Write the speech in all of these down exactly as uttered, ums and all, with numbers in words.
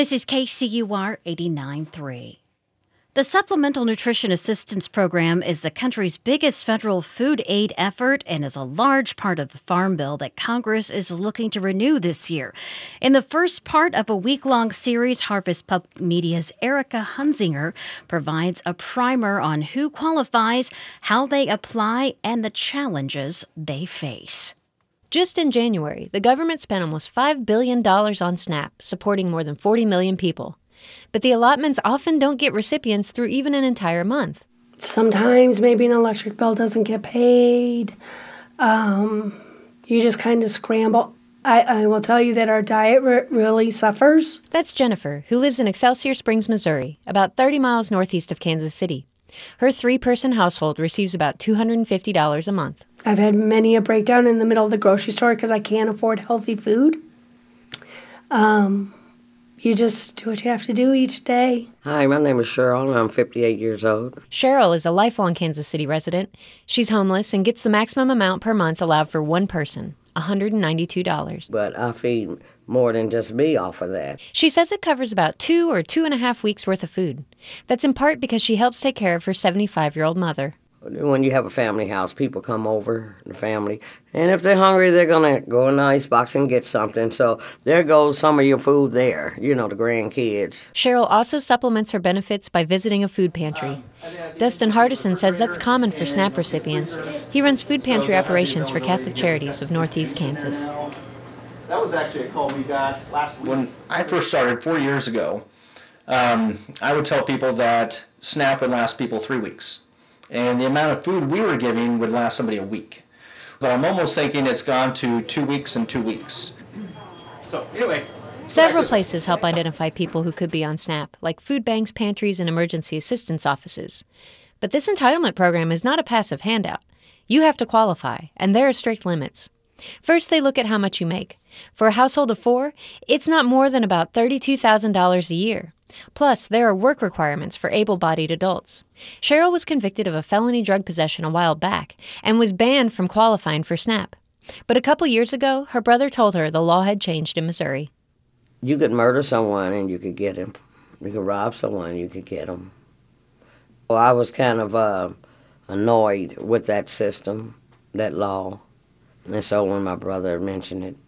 This is K C U R eighty-nine point three. The Supplemental Nutrition Assistance Program is the country's biggest federal food aid effort and is a large part of the Farm Bill that Congress is looking to renew this year. In the first part of a week-long series, Harvest Public Media's Erica Hunzinger provides a primer on who qualifies, how they apply, and the challenges they face. Just in January, the government spent almost five billion dollars on SNAP, supporting more than forty million people. But the allotments often don't get recipients through even an entire month. Sometimes maybe an electric bill doesn't get paid. Um, you just kind of scramble. I, I will tell you that our diet re- really suffers. That's Jennifer, who lives in Excelsior Springs, Missouri, about thirty miles northeast of Kansas City. Her three-person household receives about two hundred fifty dollars a month. I've had many a breakdown in the middle of the grocery store because I can't afford healthy food. Um... You just do what you have to do each day. Hi, my name is Cheryl, and I'm fifty-eight years old. Cheryl is a lifelong Kansas City resident. She's homeless and gets the maximum amount per month allowed for one person, one hundred ninety-two dollars. But I feed more than just me off of that. She says it covers about two or two and a half weeks' worth of food. That's in part because she helps take care of her seventy-five-year-old mother. When you have a family house, people come over, the family, and if they're hungry, they're going to go in the icebox and get something. So there goes some of your food there, you know, the grandkids. Cheryl also supplements her benefits by visiting a food pantry. Dustin Hardison says that's common for SNAP recipients. He runs food pantry operations for Catholic Charities of Northeast Kansas. That was actually a call we got last week. When I first started four years ago, um, I would tell people that SNAP would last people three weeks. And the amount of food we were giving would last somebody a week. But I'm almost thinking it's gone to two weeks and two weeks. So, anyway. Several places help identify people who could be on SNAP, like food banks, pantries, and emergency assistance offices. But this entitlement program is not a passive handout. You have to qualify, and there are strict limits. First, they look at how much you make. For a household of four, it's not more than about thirty-two thousand dollars a year. Plus, there are work requirements for able-bodied adults. Cheryl was convicted of a felony drug possession a while back and was banned from qualifying for SNAP. But a couple years ago, her brother told her the law had changed in Missouri. You could murder someone and you could get him. You could rob someone and you could get him. Well, I was kind of uh, annoyed with that system, that law. And so when my brother mentioned it,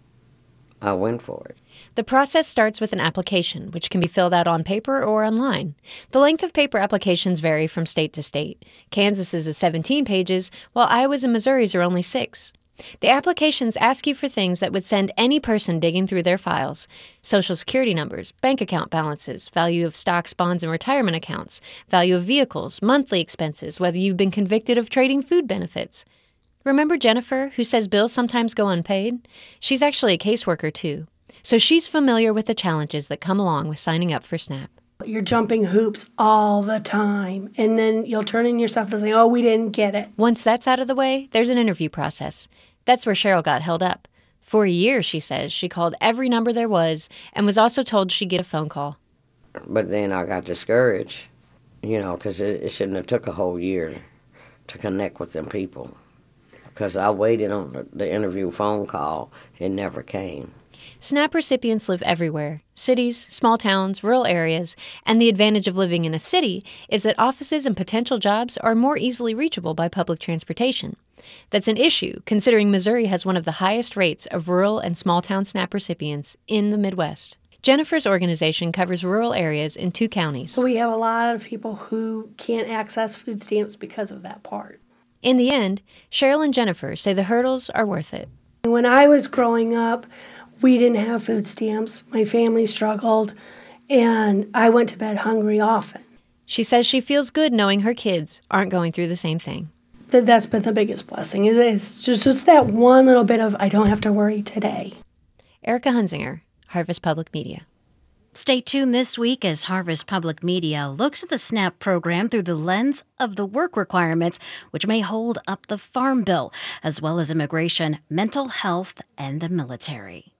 I went for it. The process starts with an application, which can be filled out on paper or online. The length of paper applications vary from state to state. Kansas's is seventeen pages, while Iowa's and Missouri's are only six. The applications ask you for things that would send any person digging through their files: Social Security numbers, bank account balances, value of stocks, bonds, and retirement accounts, value of vehicles, monthly expenses, whether you've been convicted of trading food benefits. Remember Jennifer, who says bills sometimes go unpaid? She's actually a caseworker, too. So she's familiar with the challenges that come along with signing up for SNAP. You're jumping hoops all the time, and then you'll turn in yourself and say, oh, we didn't get it. Once that's out of the way, there's an interview process. That's where Cheryl got held up. For a year, she says, she called every number there was and was also told she'd get a phone call. But then I got discouraged, you know, because it, it shouldn't have took a whole year to connect with them people. Because I waited on the, the interview phone call, it never came. SNAP recipients live everywhere: cities, small towns, rural areas, and the advantage of living in a city is that offices and potential jobs are more easily reachable by public transportation. That's an issue, considering Missouri has one of the highest rates of rural and small-town SNAP recipients in the Midwest. Jennifer's organization covers rural areas in two counties. So we have a lot of people who can't access food stamps because of that part. In the end, Cheryl and Jennifer say the hurdles are worth it. When I was growing up, we didn't have food stamps. My family struggled, and I went to bed hungry often. She says she feels good knowing her kids aren't going through the same thing. That's been the biggest blessing. It's just, just that one little bit of I don't have to worry today. Erica Hunzinger, Harvest Public Media. Stay tuned this week as Harvest Public Media looks at the SNAP program through the lens of the work requirements which may hold up the Farm Bill, as well as immigration, mental health, and the military.